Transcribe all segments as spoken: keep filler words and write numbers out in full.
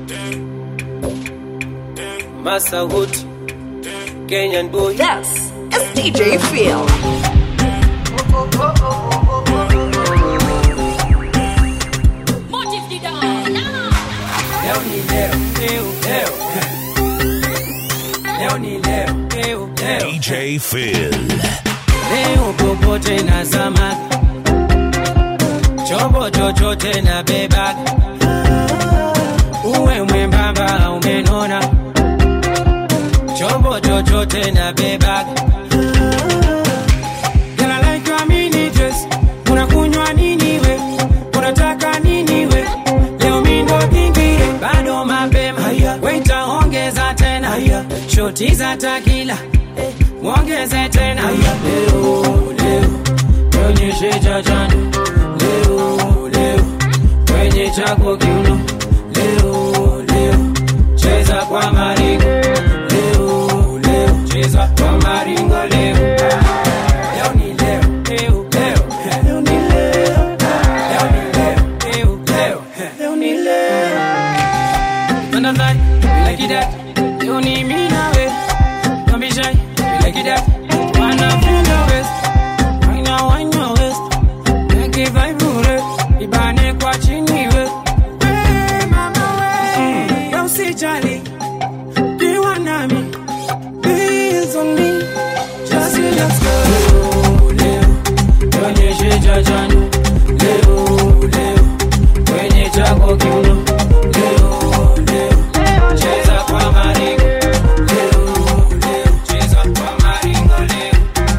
Masawood, Kenyan boy. Yes, it's D J Phil. Leo ni leo, leo, leo. Leo ni leo, leo, leo. D J Phil. Leo popote na zamani, chombo chochote na beba. Uwe mwembamba umenona, chombo chochote na beba. Yala like your mini dress, unakunywa nini we? Unataka nini we? Leo mindo kingine, bado mapema. Waita ongeza tena, shoti za takila, mwongeze tena. Leo, leo, tuonyeshe jajani. Leo, leo, kwenye chako kiuno. Leo, leo, cheza kwa maringo. Leo, leo, cheza kwa maringo leo. Leo ni leo, leo, leo. Leo ni leo. Leo ni leo, leo, leo. Leo ni leo. Don't lie, like it that. Leo ni mimi na we. Don't be shy, like it that. Wanna feel your waist. Why now, why your waist? Make it vibrate. Ibane kwa chini we. Charlie, do you want me? Bills on me, just let's go. Leo, tuonyeshe jajani. Leo, leo, kwenye chako kiuno. Leo, leo, cheza kwa maringo. Leo, leo, cheza kwa maringo leo.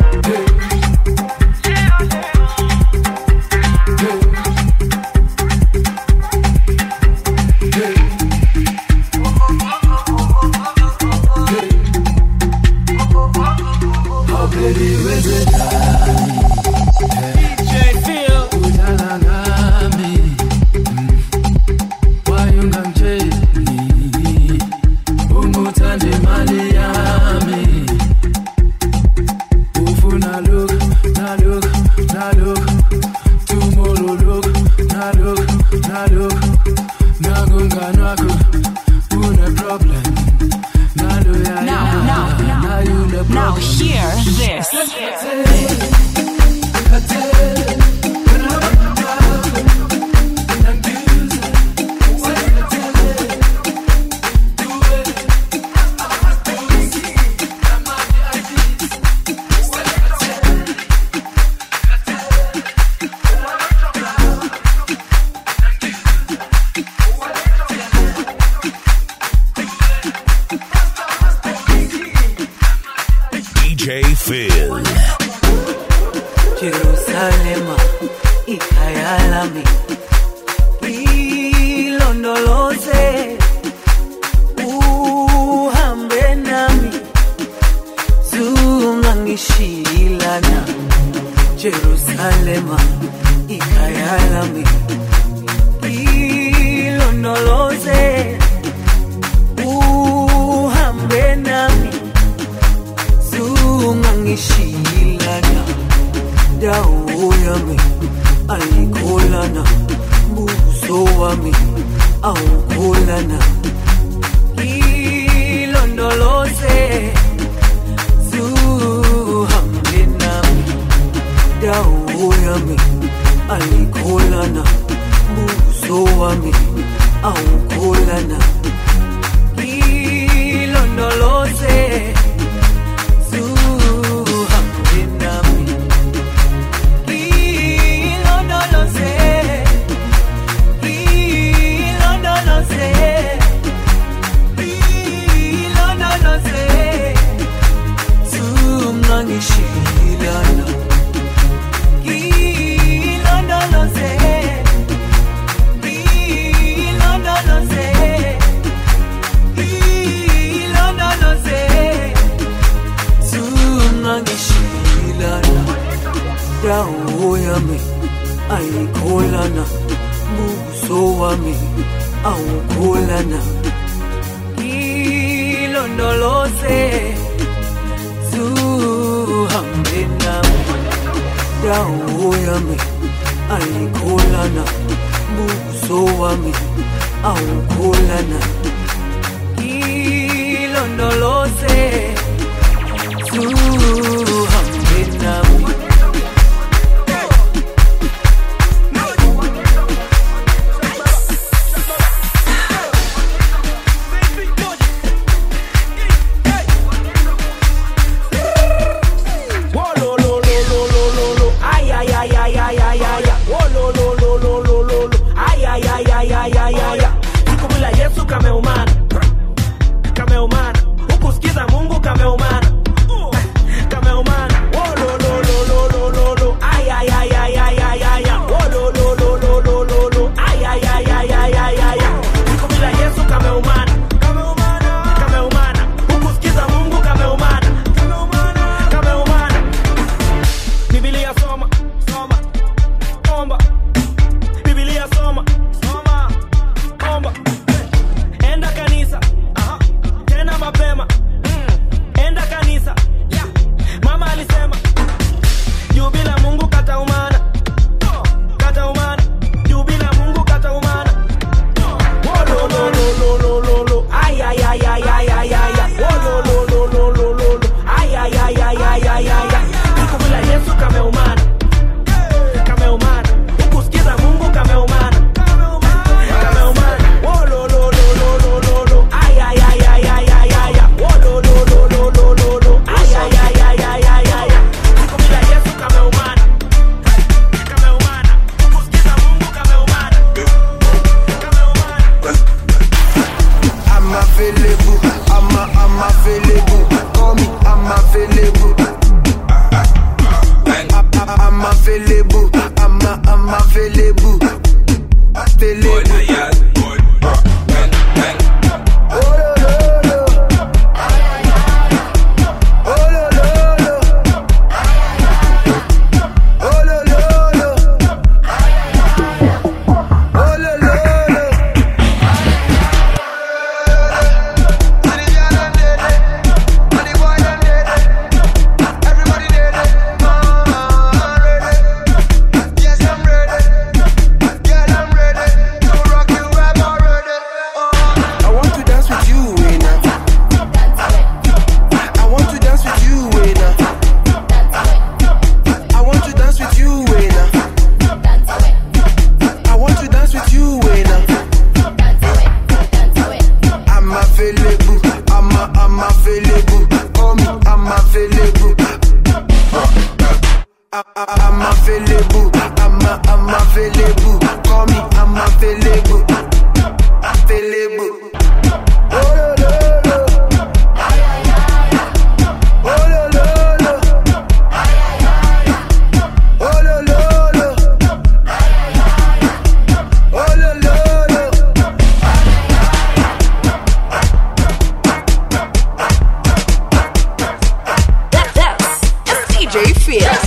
Jerusalema ikayalami ilondoloze uhambe nami zungangishilana. Jerusalema ikayalami ilondoloze uhambe nami zungangishilana. Dawo yami ayikolana, buso wami awukolana. Ilondoloze zuhambe nami. Dawo yami ayikolana, buso wami awukolana. Ilondoloze Shilana, ilondoloze, ilondoloze, ilondoloze, zungangishilana. Dawo yami ayikolana, buso wami awukolana. Ilondoloze zuhambe nami. Dawo yami ayikolana, buso wami aukolana ilondoloze uhambe nami. Kameumana, kameumana, ukusikiza Mungu kameumana, kameumana, oh lo lo lo lo lo lo lo, ay ay ay ay ay ay ay, oh lo lo lo lo lo lo lo, ay ay ay ay ay ay ay, siku bila Yesu kameumana, kameumana, kameumana, ukusikiza Mungu kameumana, kameumana, kameumana. Biblia soma, soma, omba, Biblia soma, soma, omba. Enda kanisa, aha, tena mapema, mm. Enda kanisa, yeah. Mama alisema, juu bila Mungu kataumana, oh. Kataumana, juu bila Mungu kataumana, oh. Oh, lo, lo, lo, lo, lo, lo, lo. Ay, ay, ay, ay, ay, ay, ay, ay. Oh, lo, lo, lo, lo, lo, lo, lo. Ay, ay, ay, ay, ay, ay, ay, ay. Siku bila Yesu kameumana, kameumana, ukusikiza Mungu kameumana, kameumana, oh, lo, lo, lo, lo, lo, lo, lo. Ay, ay, ay, ay, ay, ay, ay, oh, lo, lo, lo, lo, lo, lo, lo. Ay, ay, ay, ay, ay, ay, ay, siku bila Yesu kameumana, kameumana, ukusikiza Mungu kameumana, kameumana. I'm available, I'm a, I'm available. Call me, I'm available. I, I, I'm available, I'm a, I'm available. Available. Oh lo lo lo, oh lo lo lo, oh lo lo lo, oh lo lo lo. I want to dance with you, Wena. I want to dance with you, Wena. I want to dance with you, Wena. I want to dance with you, Wena. I'm available, I'm a, I'm available. Call me, I'm available. I, I, I'm available, I'm a, I'm available. Call me, I'm available. Available. Oh lo lo lo, oh lo lo lo, oh lo lo lo, oh lo lo lo. That, that's S D J Feel.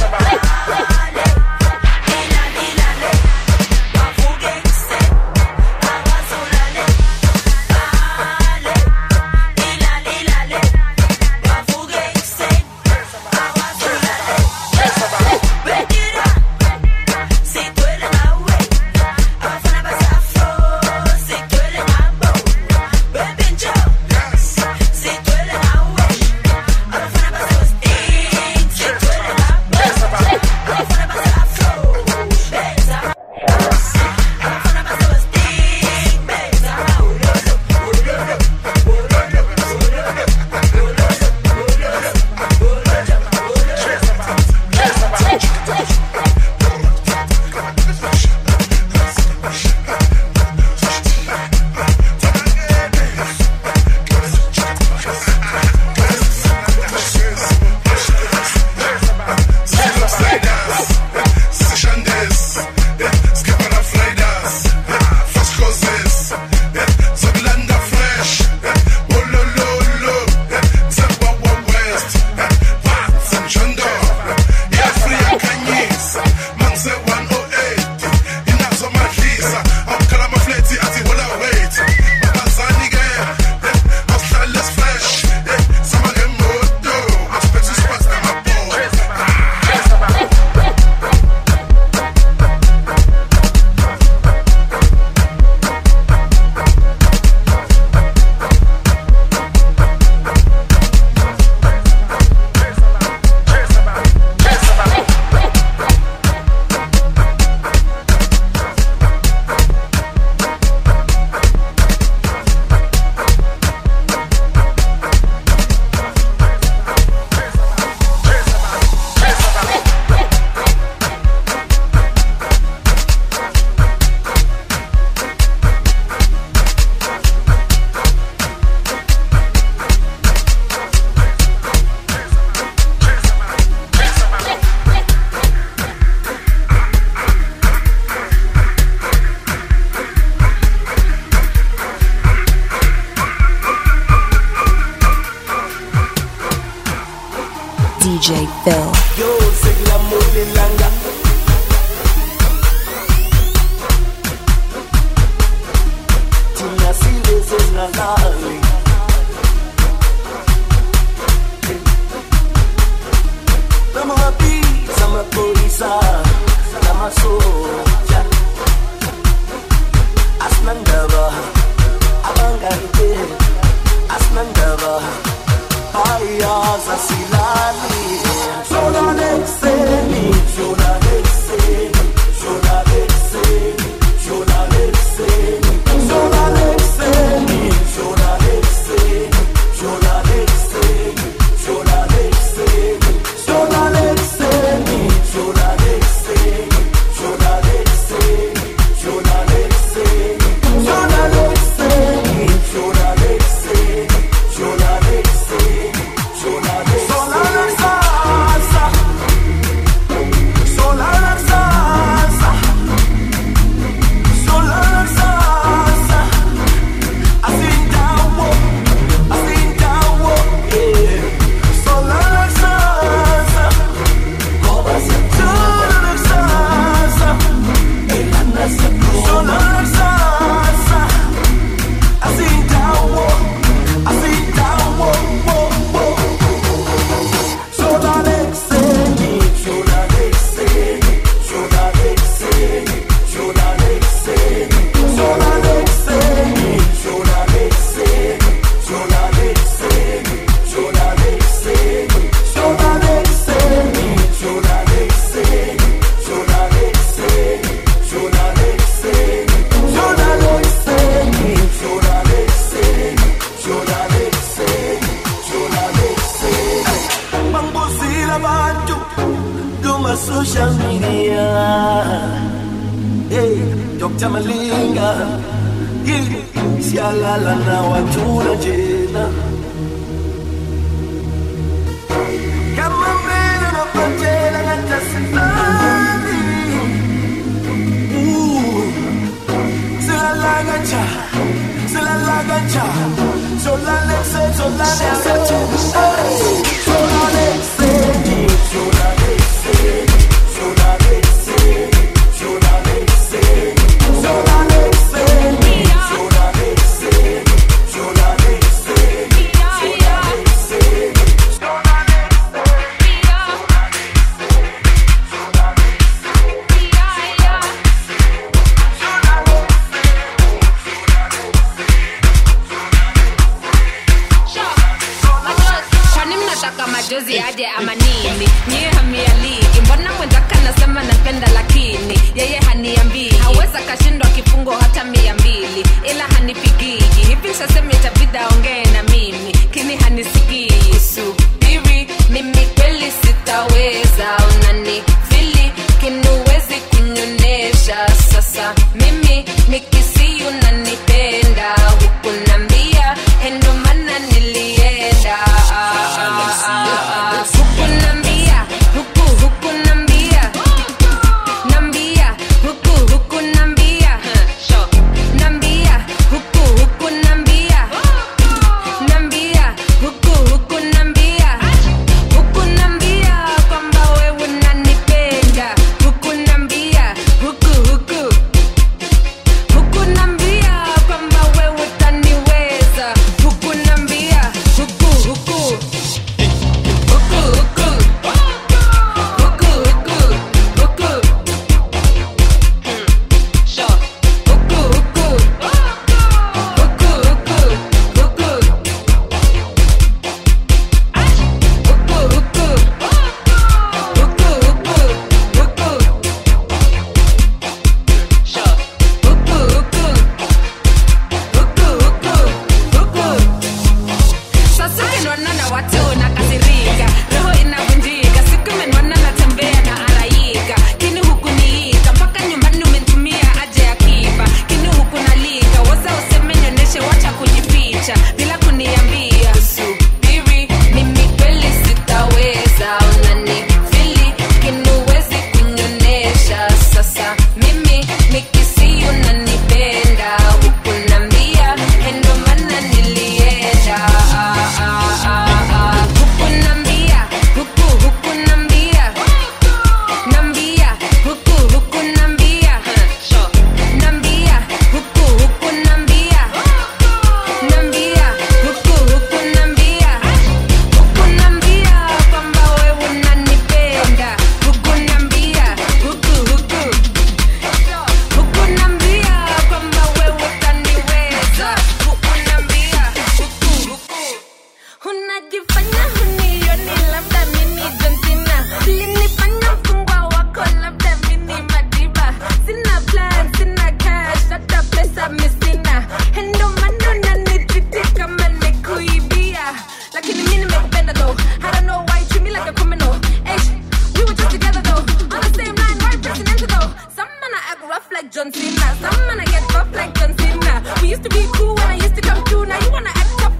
J Phil. Yo, segla mole langa. Tina Siles es la lali. Dama wapi, sama polisa, dama soja. Asnandaba, abangante, asnandaba. Aya zasilani. Shoda lexeni, shoda lexeni, shoda lexeni, shoda lexeni, shoda lexeni, shoda lexeni, shoda lexeni, shoda lexeni, shoda lexeni, shoda lexeni, shoda lexeni, shoda lexeni, shoda lexeni, shoda lexeni, shoda lexeni. Social media, hey, Doctor Malinga, hili sialala na watu na jena. Kama mbele na pajela na tasitani, sila lagacha, sila lagacha, sola lexe, sola lexe, sola lexe, sola lexe. Majozi aje ama nini? Nyie hamialiki. Mbona mwenzaka nasema napenda lakini yeye haniambii. Haweza kashindwa kifungo hata mia mbili ila hanipigiji. Hivi saseme itabidi aongee na mimi kini hanisikii. Subiri mimi kweli sitaweza. Unani fili kinuwezi kunyonesha. Sasa mimi nikisi unanipenda. Hukunambia endo mana nilienda. Hukunambia, huku, hukunambia. Nambia, huku, hukunambia. Nambia, huku, hukunambia.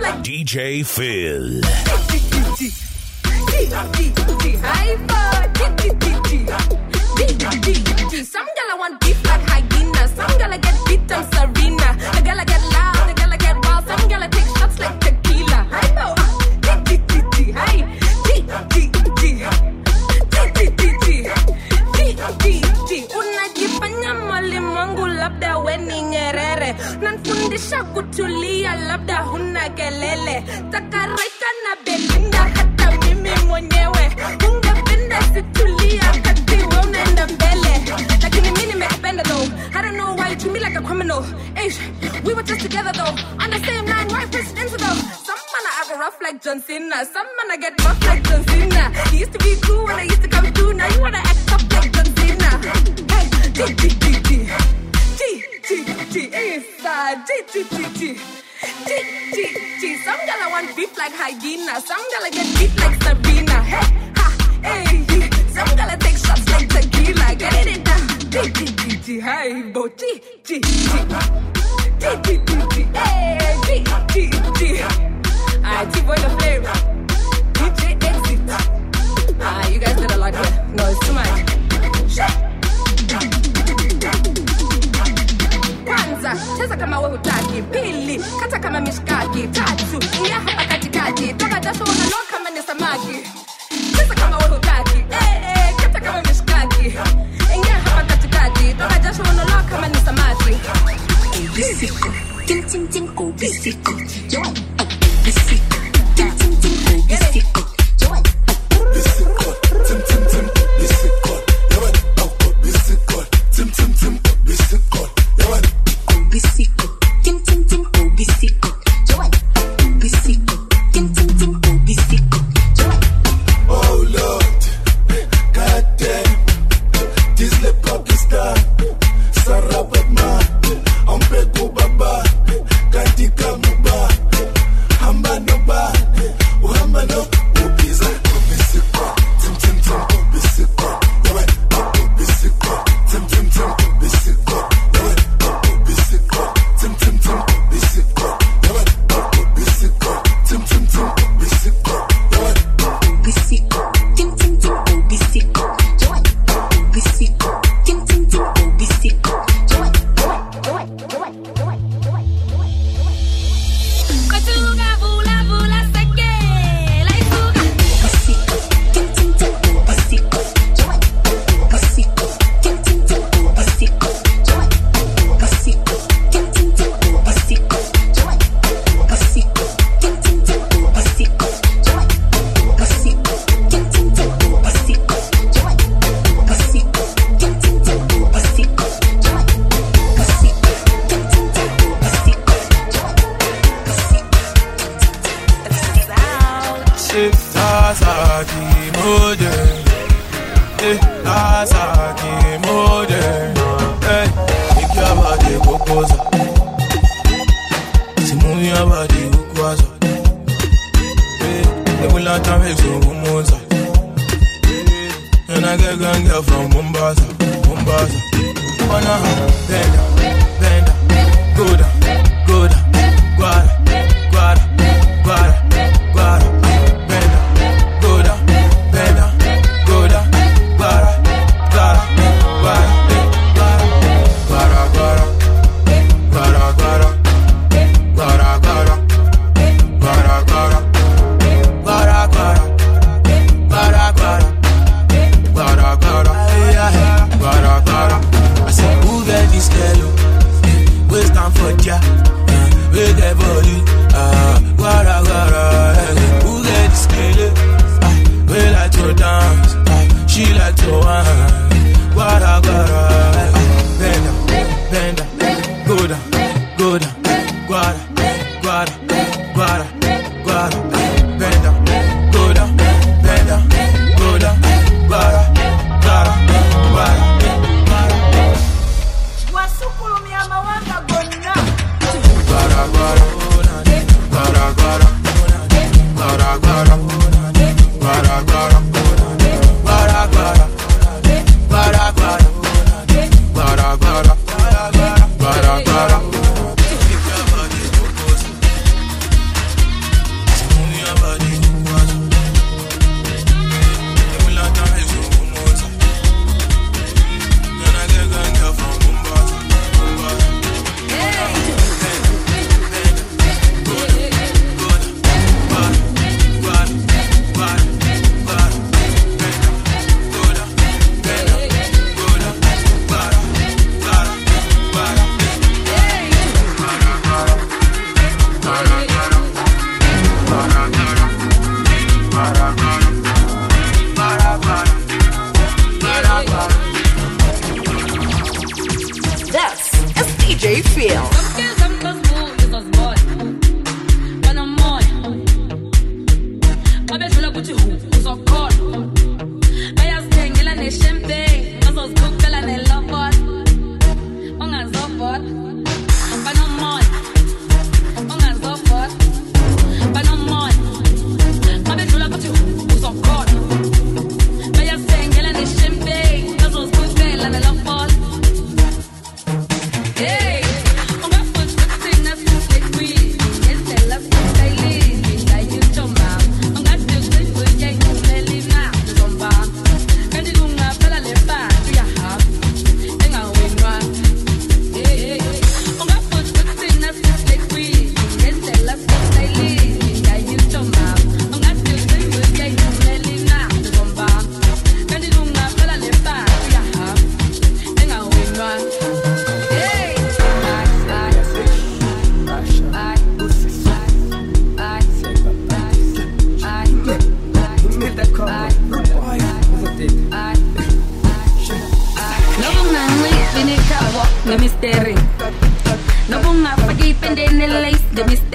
D J Phil. Some gala want beef like hyena. Some gala get beat up Serena. A gala get loud, a gala get wild. Some gala take shots like tequila. I know. Hey, unajifanya mwalimu labda weni Nyerere. Nanfundisha kutulia labda huna kelele. Takareka na Belinda hata mimi mwenyewe. Ungependa situlia kati wewe unaenda mbele. Lakini mimi nimekupenda though. I don't know why you treat me like a criminal. Hey, we were just together though. On the same line, right presidents though. Some man I act rough like John Cena. Some man I get rough like John Cena. He used to be cool when I used to come through. Now you wanna act tough like John Cena. Hey, G G G G G G G inside G G G G G G G. Some gala want beef like hyena. Some gala get beat like Serena. Hey, ha, hey. Some gala take shots like tequila. Get it down. G G G G. Hey, bo G G G G G G G. Hey, G G G. Alright, T-Boy the flavor. D J Exit. Ah, you guys did a lot here. No, it's too much. Kwanza, cheza kama wewe hutaki. Pili, kata kama mishkaki. Tatu, ingia hapa katikati. Toka jasho unaloa kama ni samaki. Cheza kama wewe hutaki. Eh, eh, kata kama mishkaki. Ingia hapa katikati. Toka jasho unaloa kama ni samaki. Bisiko, tim tim tim go bisiko. Joy, bisiko, tim tim tim go bisiko. Joy, bisiko, tim tim tim bisiko. Joy, bisiko, tim tim tim bisiko. Joy, bisiko, tim tim tim go bisiko. Joy, bisiko, tim tim tim go bisiko. Joy. Oh Lord, God damn, this le Pakistan, Sarawak man. Ompeko baba, katika muba, hamba no ba, uhamba no ubiza, ubisiko, tim tim tim ubisiko, yawe, ubisiko, tim tim tim ubisiko, yawe, ubisiko, tim tim tim ubisiko, yawe, ubisiko, tim tim tim ubisiko, yawe, ubisiko, tim tim tim ubisiko, yawe, ubisiko, tim tim tim ubisiko, yawe.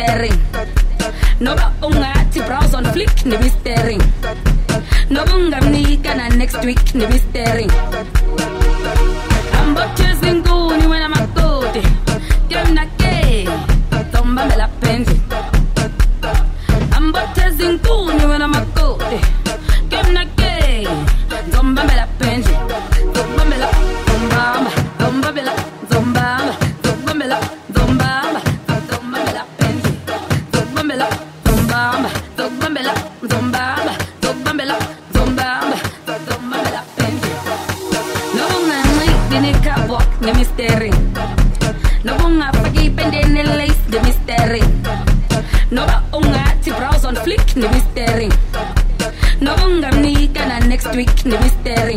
mystery. No ba ungati browse on flick ni mystery. No bunga mnika na next week ni mystery. I'm up chasing goony when I'm a good. Game na gay. Tomba me la penzi. I'm up chasing goony when I'm a good. Game na gay. Tomba me la penzi. Tomba me la tomba. Tomba me la tomba. Tomba me la tomba. Tomba me la penzi. Tomba me la tomba. Tomba me la tomba. Tomba me la tomba. Tomba me la penzi. No bunga ni kabok ni mystery. No bunga pagi pende ni lace the mystery. No ba unga ti browse on flick ni mystery. No bunga ni kana next week ni mystery.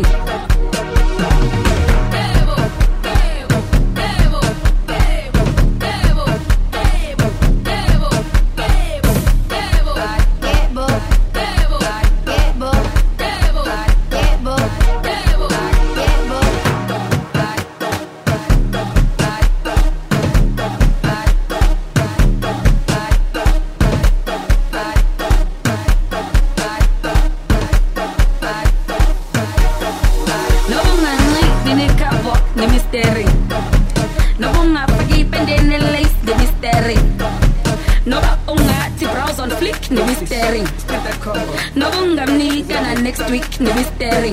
No bunga pagi pende ni lace the mystery. No ba unga ti browse on flick ni mystery. No bunga ni kana next week ni mystery.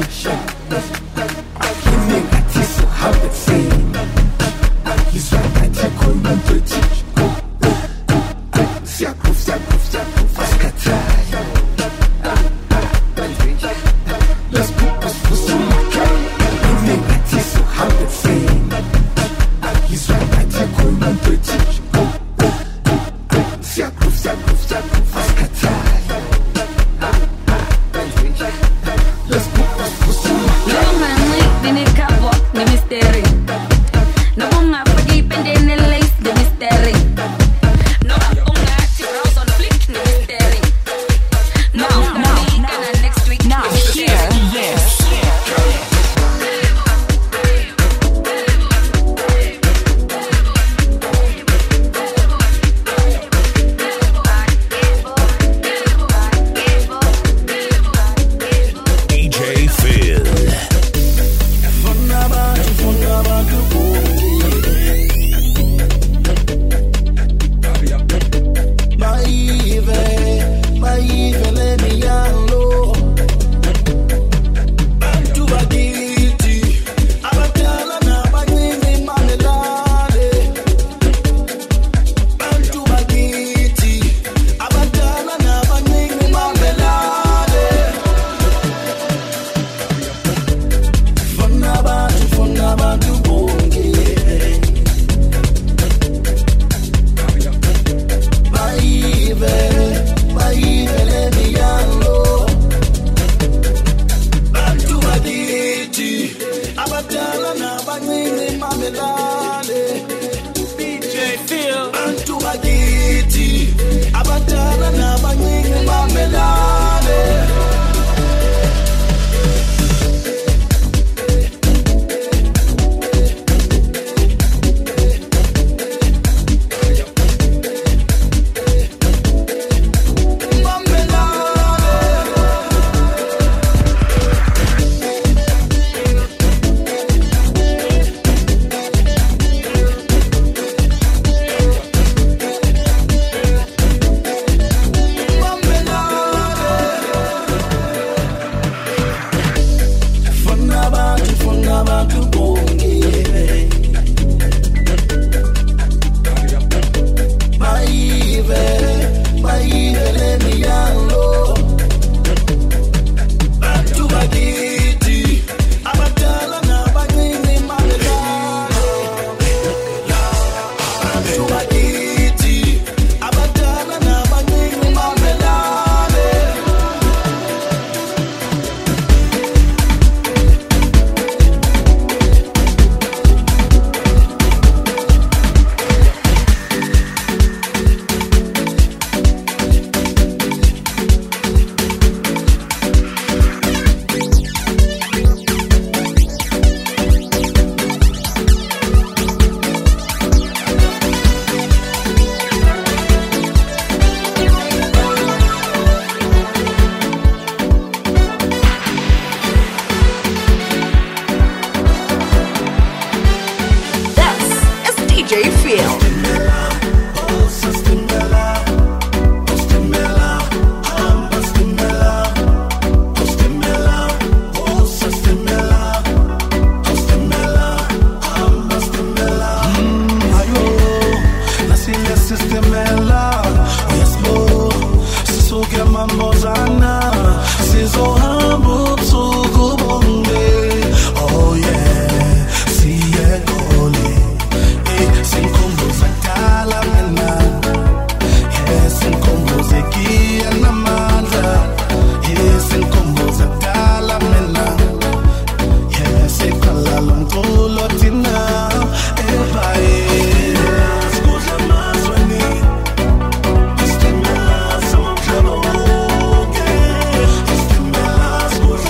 sizohamba ubusuku bonke. Oh yeah, siye Goli, eh sinkhumbuza kudala mina. Yes, sinkhumbuza igiya namandla. Yes, sinkhumbuza kudala mina. Yes, iqala lomculo thina ebaye. Sikudla mazweni, istimela somhlaba wonke. Istimela sikudla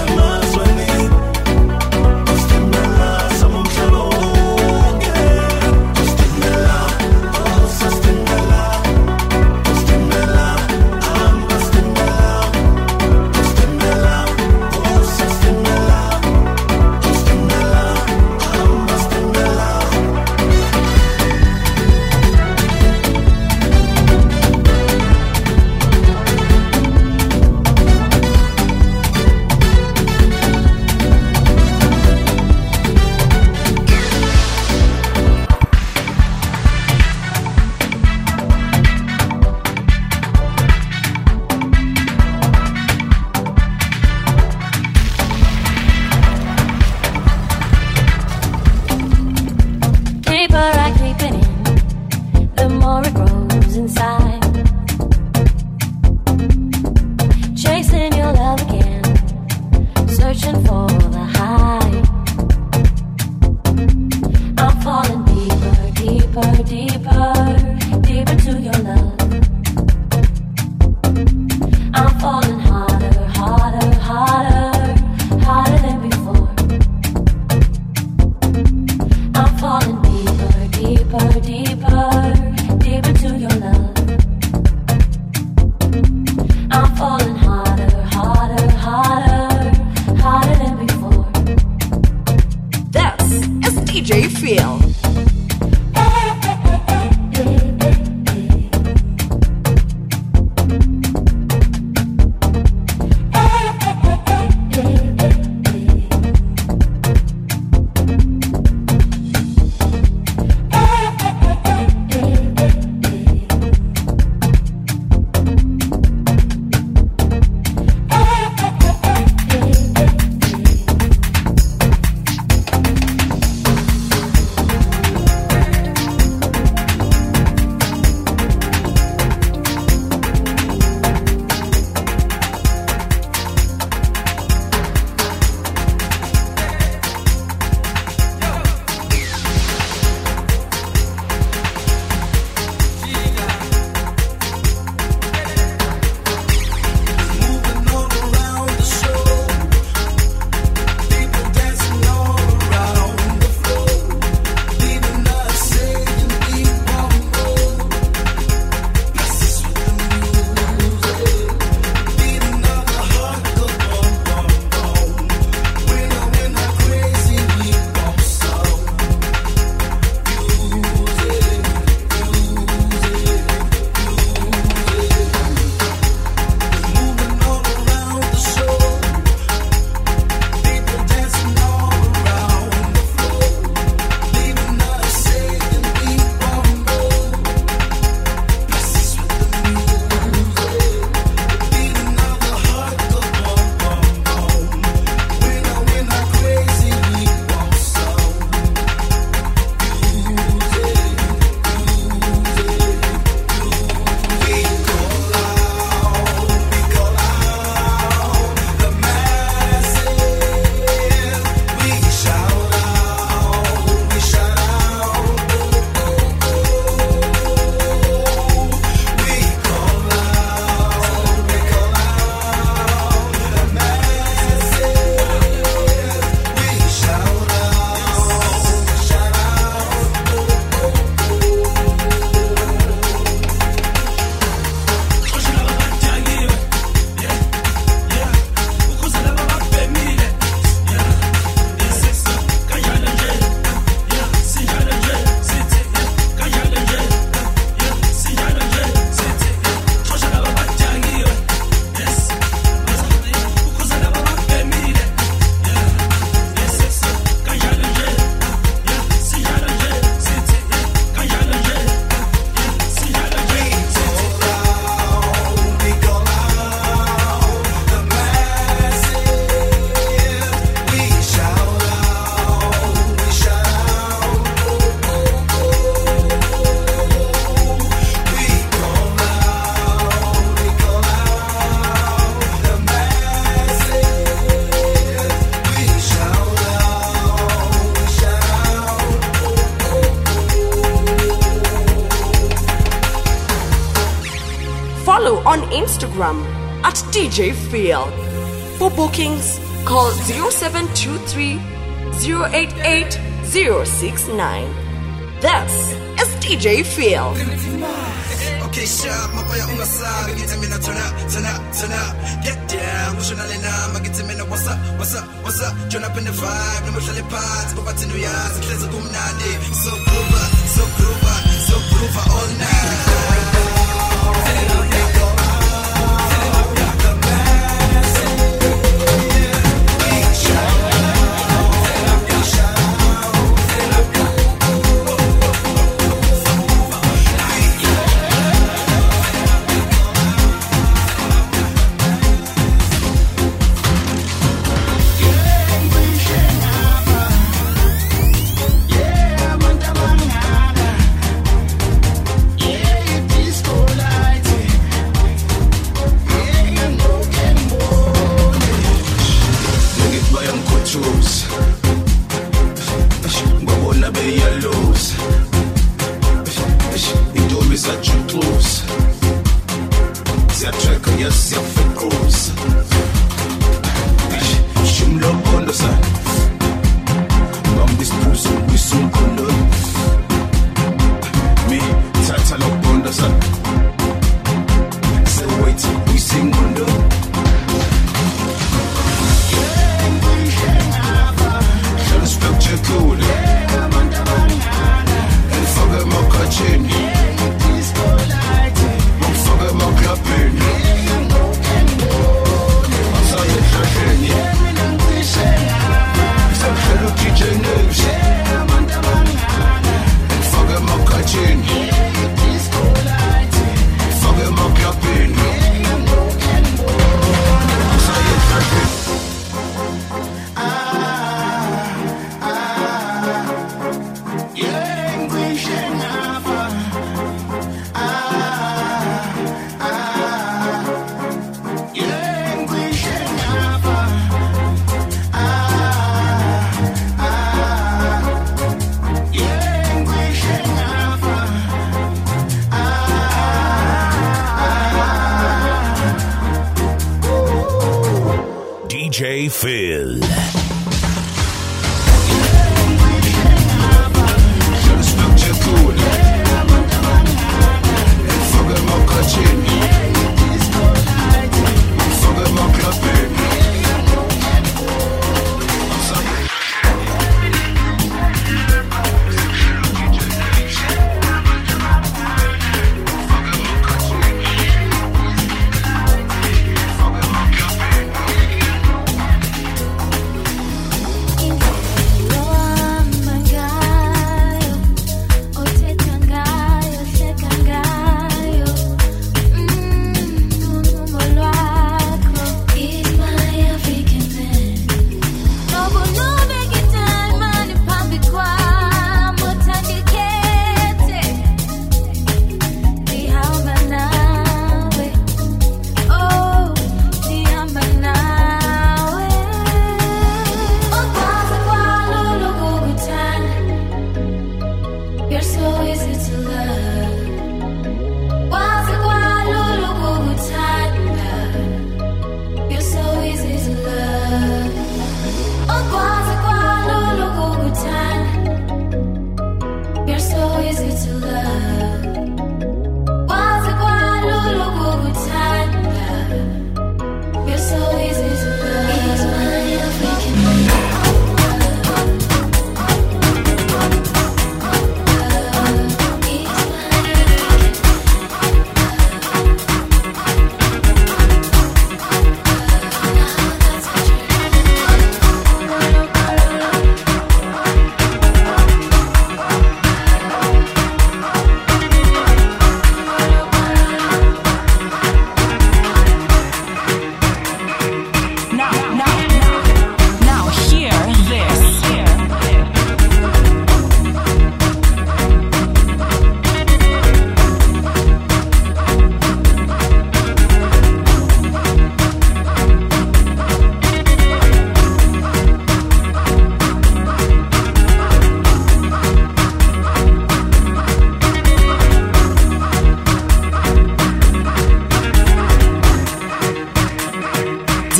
follow on Instagram at D J Phil. For bookings, call zero seven two three, zero eight eight, zero six nine. This is D J Phil. Okay, sharp, my boy on my side. Get him in a turn up, turn up, turn up. Get down, push on the line. Get him in a what's up, what's up, what's up. Turn up in the vibe, no much like parts. Go back to New York, let's go nadi. So groover, so groover, so groover all night. D J Phil.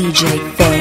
D J Phil.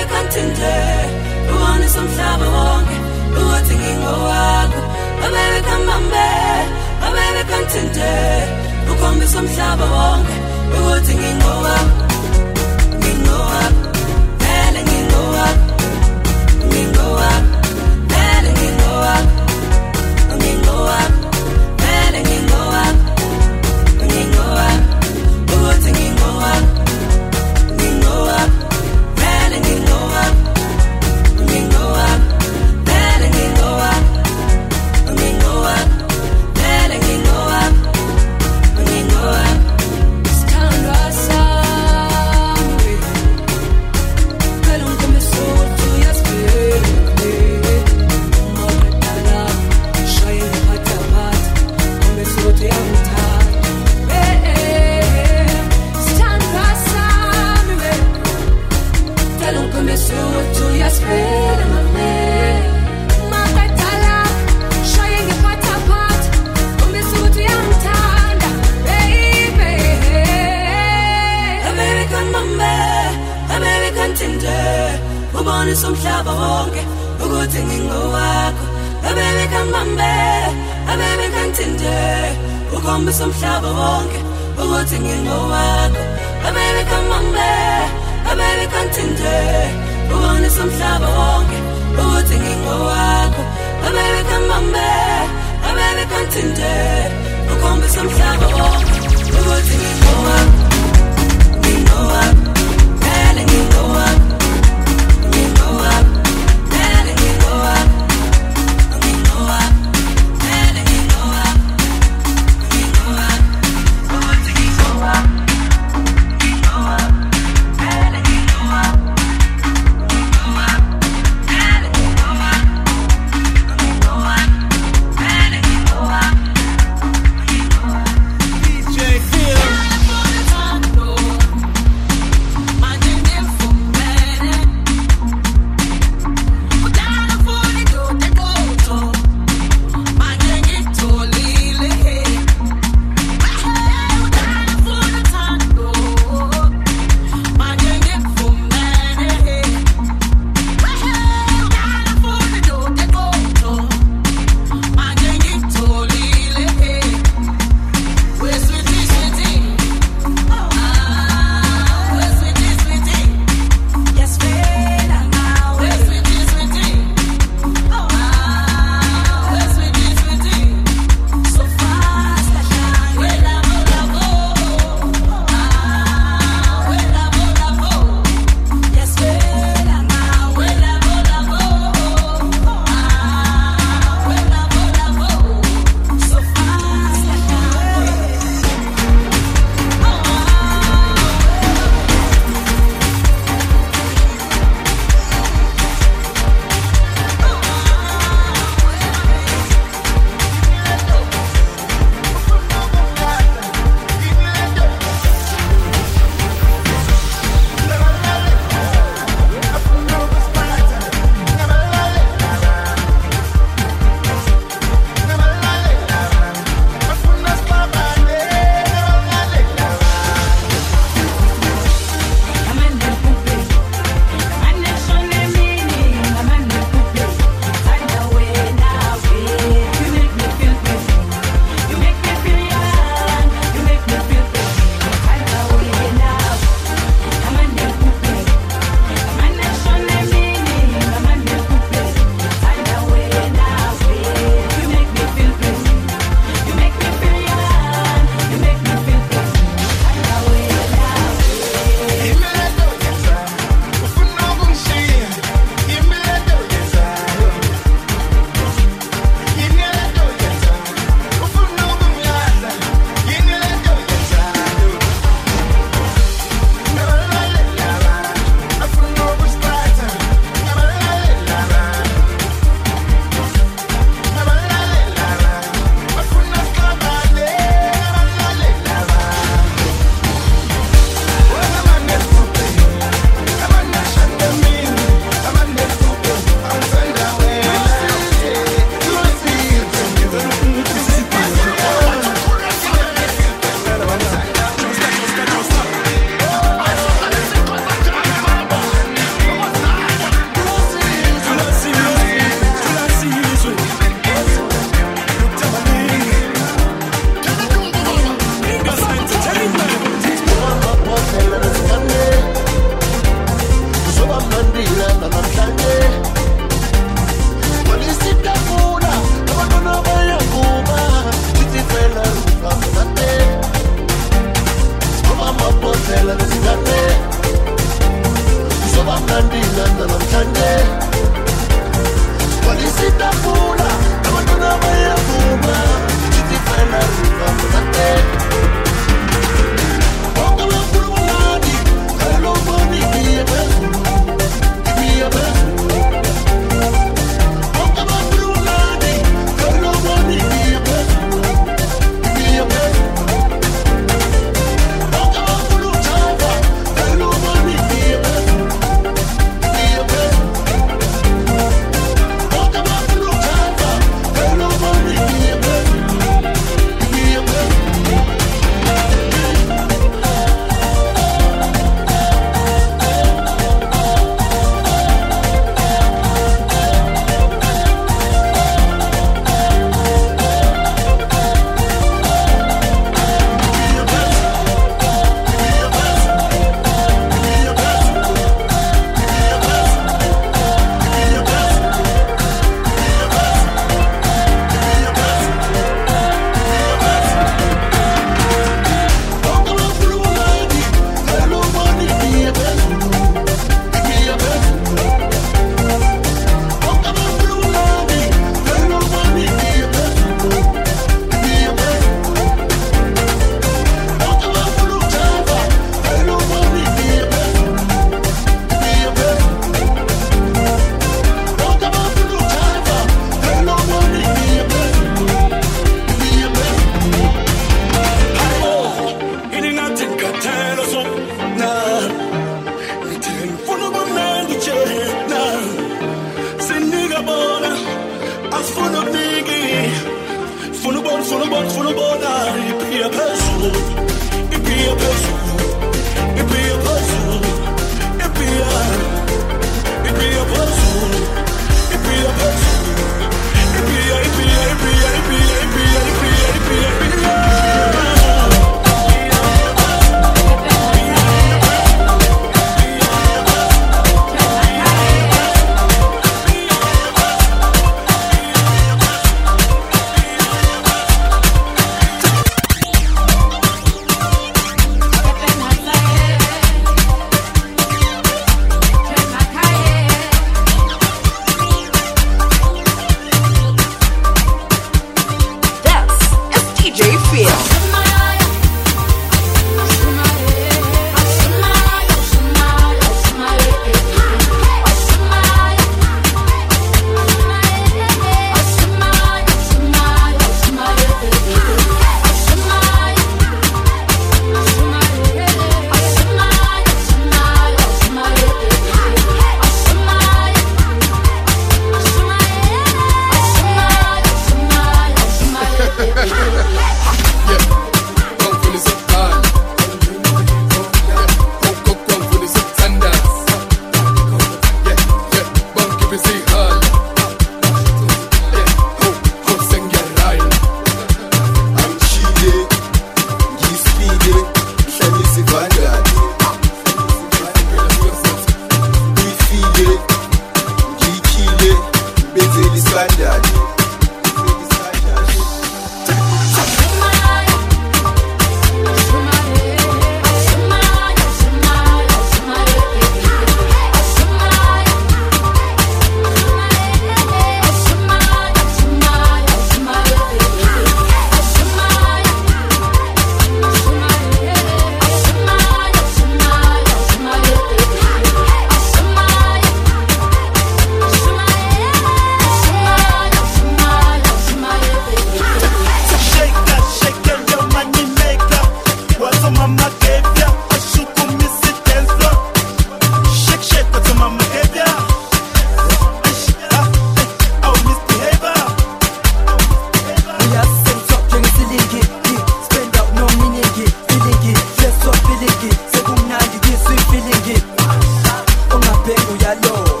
it, feeling it, just so feeling it. Second night, this we feeling it. Oh my baby, ya know.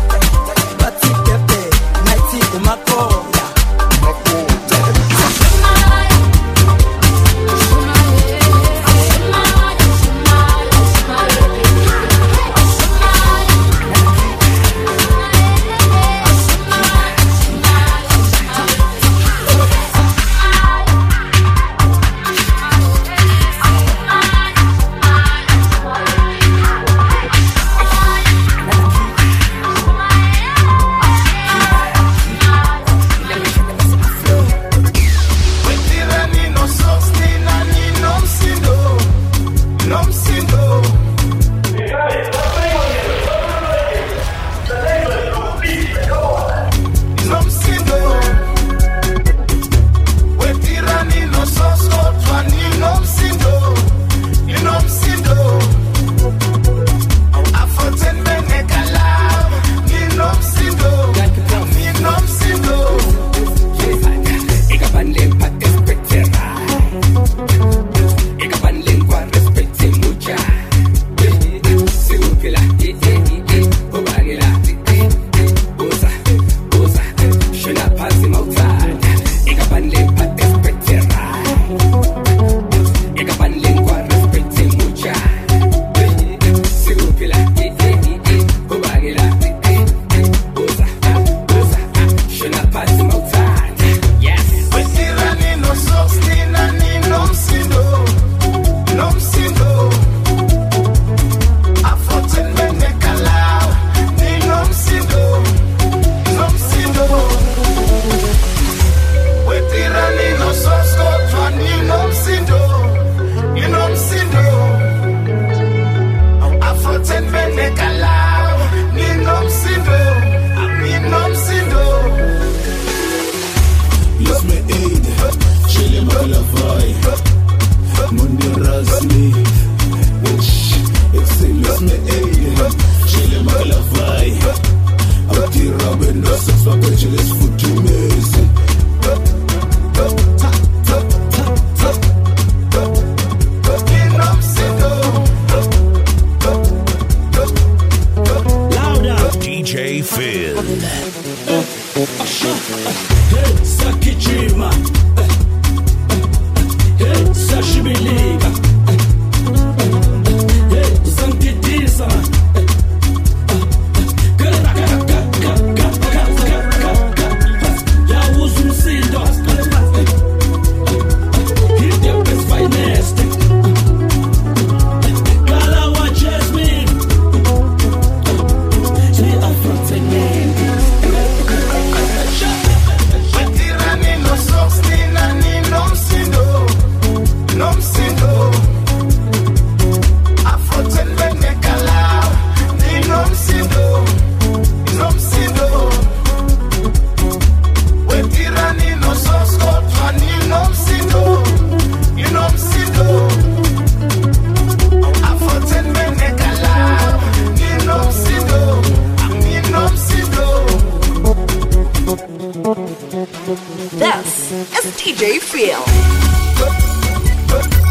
But it pepe, night it, oh my God. This is D J Phil.